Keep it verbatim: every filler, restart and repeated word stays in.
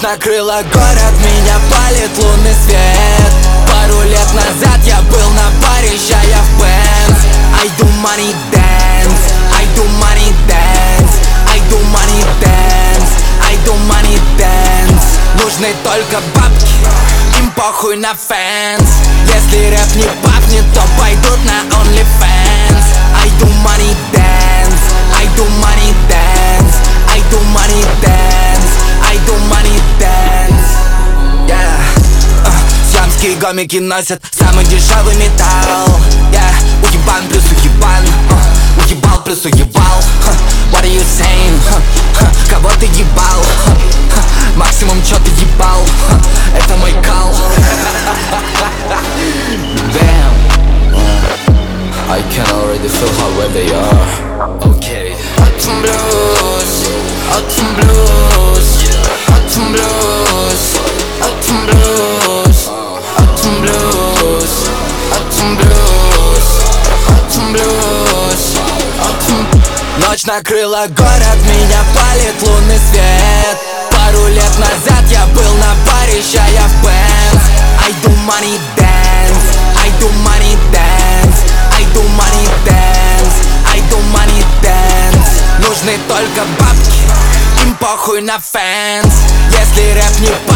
накрыла город, меня палит лунный свет. Пару лет назад я был на баре, ща я в Бенз. I do money dance, I do money dance, I do money dance, I do money dance. Нужны только бабки, им похуй на фэнс. Если рэп не пахнет, то пойдут на OnlyFans. I do money dance, I do money dance, I do money dance, I do money dance. Yeah. uh, Сиамские гомики носят самый дешевый металл. Yeah. Уебан плюс уебан, uh, уебал плюс уебал. huh. What are you saying? huh. huh. Кого ты ебал? huh. huh. Максимум чё ты ебал? huh. Это мой кал. Damn, I can already feel how wet they are. Okay. Autumn blues, autumn blues, autumn blues, autumn blues, autumn blues, autumn blues, autumn blues, autumn. Ночь накрыла город, меня палит лунный свет. Пару лет назад я был на баре, ща я в Бенз. I do money dance, I do money dance, I do money dance, I do money dance. Нужны только бабки, им похуй на фэнс. Если рэп не